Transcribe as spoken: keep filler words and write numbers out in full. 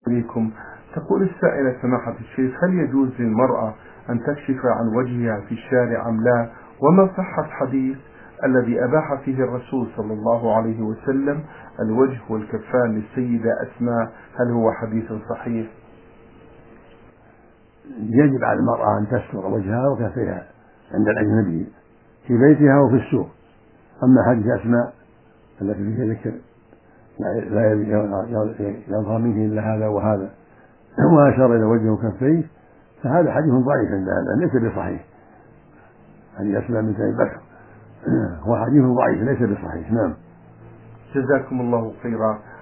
عليكم. تقول السائلة سماحة الشيخ: هل يجوز للمرأة أن تكشف عن وجهها في الشارع أم لا؟ وما صحة الحديث الذي أباح فيه الرسول صلى الله عليه وسلم الوجه والكفان للسيدة أسماء؟ هل هو حديث صحيح؟ يجب على المرأة أن تستر وجهها وكفيها عند الأجنبي في بيتها وفي السوق. أما حديث أسماء التي فيها ذكر لا يظهر منه إلا هذا وهذا وأشار إلى وجهه وكفيه، فهذا حديث ضعيف عند هذا، ليس بصحيح. حديث أسماء بنت أبي بكر هو حديث ضعيف ليس بصحيح. نعم. جزاكم الله خيرا.